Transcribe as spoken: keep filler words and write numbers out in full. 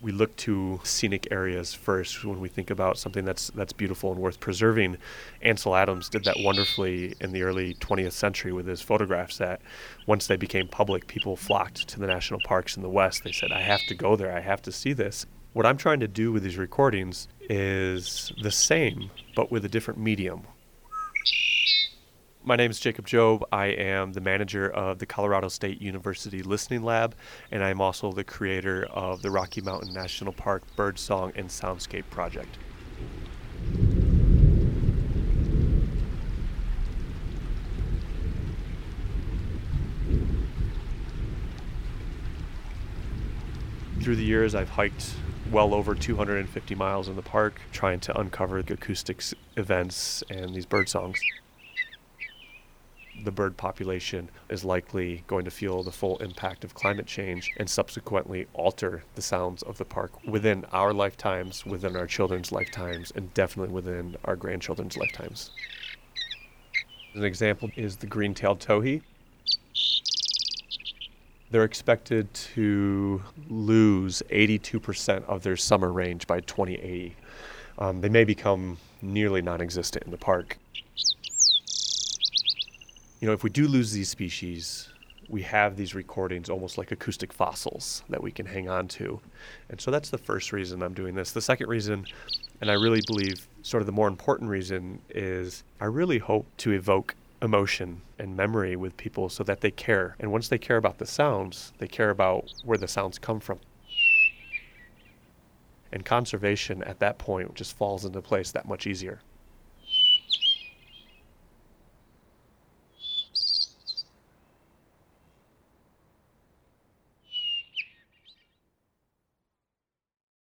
we look to scenic areas first when we think about something that's that's beautiful and worth preserving. Ansel Adams did that wonderfully in the early twentieth century with his photographs that once they became public, people flocked to the national parks in the West. They said, I have to go there. I have to see this. What I'm trying to do with these recordings is the same, but with a different medium. My name is Jacob Jobe. I am the manager of the Colorado State University Listening Lab, and I'm also the creator of the Rocky Mountain National Park Birdsong and Soundscape Project. Through the years, I've hiked well over two hundred fifty miles in the park, trying to uncover acoustics events and these bird songs. The bird population is likely going to feel the full impact of climate change and subsequently alter the sounds of the park within our lifetimes, within our children's lifetimes, and definitely within our grandchildren's lifetimes. An example is the green-tailed towhee. They're expected to lose eighty-two percent of their summer range by twenty eighty. Um, they may become nearly non-existent in the park. You know, if we do lose these species, we have these recordings almost like acoustic fossils that we can hang on to. And so that's the first reason I'm doing this. The second reason, and I really believe sort of the more important reason, is I really hope to evoke emotion and memory with people so that they care. And once they care about the sounds, they care about where the sounds come from. And conservation at that point just falls into place that much easier.